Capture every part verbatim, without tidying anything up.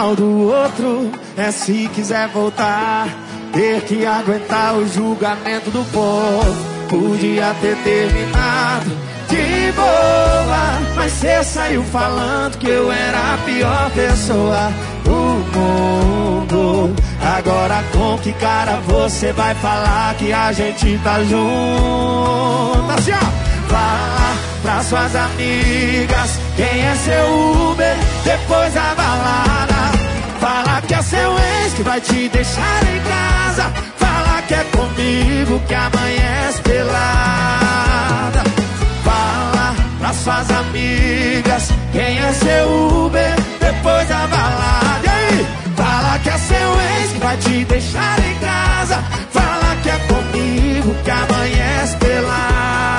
final do outro é se quiser voltar, ter que aguentar o julgamento do povo. Podia ter terminado de boa, mas cê saiu falando que eu era a pior pessoa do mundo. Agora com que cara você vai falar que a gente tá junto? Assim, ó. Fala pra suas amigas quem é seu Uber depois da balada. Fala que é seu ex que vai te deixar em casa. Fala que é comigo que amanhece pelada. Fala pra suas amigas quem é seu Uber depois da balada. E aí? Fala que é seu ex que vai te deixar em casa. Fala que é comigo que amanhece pelada.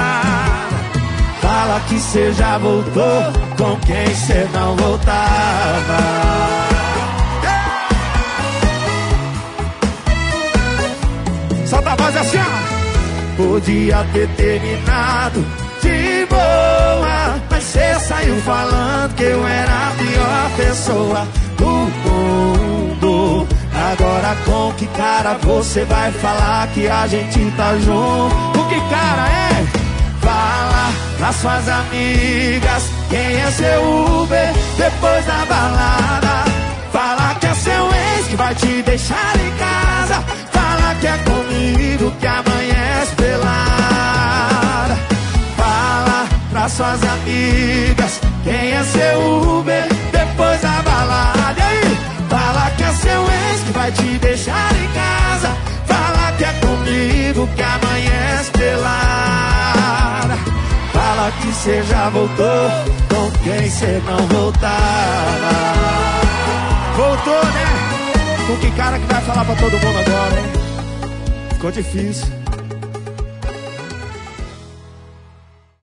Fala que cê já voltou com quem cê não voltava. Solta a voz assim, ó. Podia ter terminado de boa, mas cê saiu falando que eu era a pior pessoa do mundo. Agora com que cara você vai falar que a gente tá junto? Com que cara é? Fala pras suas amigas quem é seu Uber depois da balada. Fala que é seu ex que vai te deixar em casa. Fala que é comigo que amanhece pelada. Fala pras suas amigas quem é seu Uber depois da balada. E aí? Fala que é seu ex que vai te deixar em casa. Fala que é comigo que amanhece pelada. Fala que cê já voltou com quem cê não voltava. Voltou, né? Com que cara que vai falar pra todo mundo agora, hein? Ficou difícil.